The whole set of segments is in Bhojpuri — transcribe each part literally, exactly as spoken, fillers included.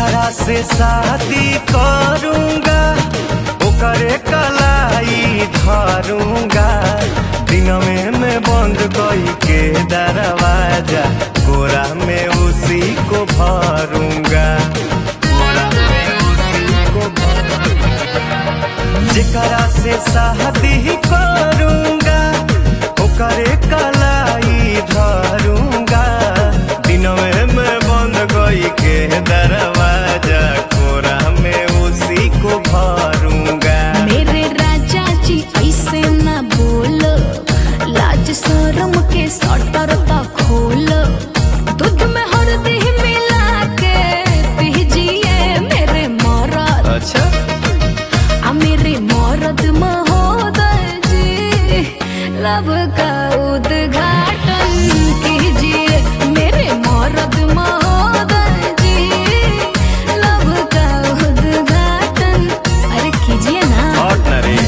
जेकरा से शादी करूंगा ओकरे कलाई धरूंगा। दिन में मैं बंद कई के दरवाजा गोरा में उसी को भरूंगा। जेकरा से शादी करूंगा ओकरे कलाई धरूंगा। दिन में मैं बंद कई के दरवाजा गोरा में उसी को भरूंगा। मेरे राजा जी ऐसे ना बोलो, लाज शर्म के सटर तो खोलो। दूध में हल्दी मिला के पीजिए मेरे मरद। अच्छा आ मेरे मरद महोदय जी, लब का उद्घाटन कीजिए। मेरे मरद महोदय जी, लब का उद्घाटन अरे कीजिए ना। हट ना रे।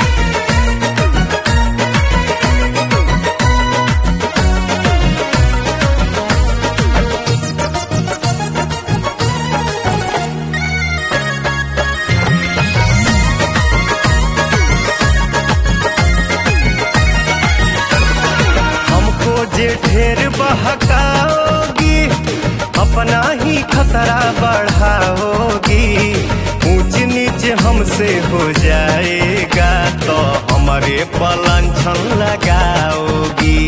जे ढेर बहकाओगी अपना ही खतरा बढ़ाओगी। ऊंच नीच हमसे हो जाएगा तो हमारे पलांछन लगाओगी।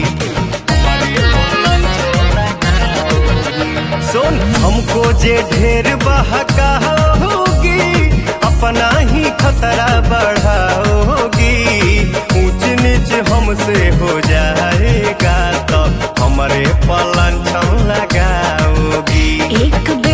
सुन हमको जे ढेर बहकाओगी अपना ही खतरा बढ़ाओगी। ऊंच नीच हमसे हो जाएगा तो हमारे पलांछन लगाओगी। एक